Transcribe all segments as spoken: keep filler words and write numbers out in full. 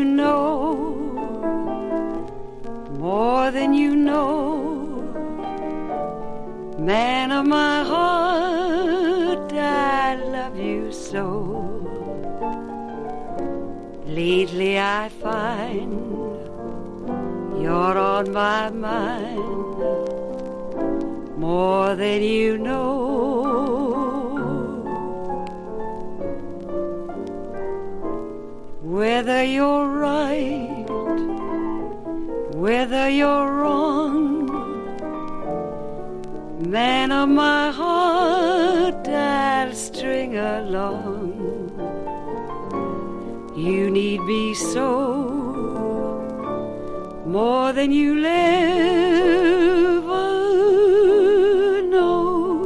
know, more than you know. Man of my heart, I love you so. Lately I find you're on my mind, more than you know. Whether you're right, whether you're wrong, man of my heart, I'll string along. You need me so, more than you'll ever know.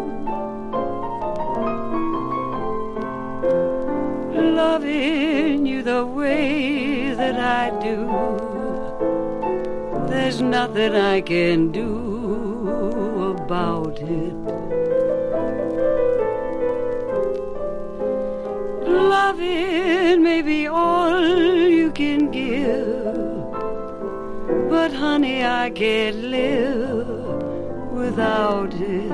Loving you the way that I do, there's nothing I can do about it. Loving may be all you can give, but honey, I can't live without it.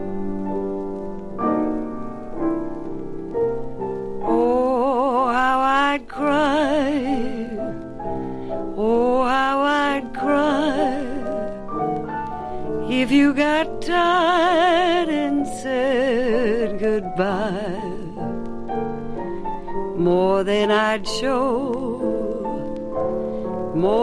Oh, how I'd cry, oh, how I'd cry if you got tired and said goodbye. More than I'd show, more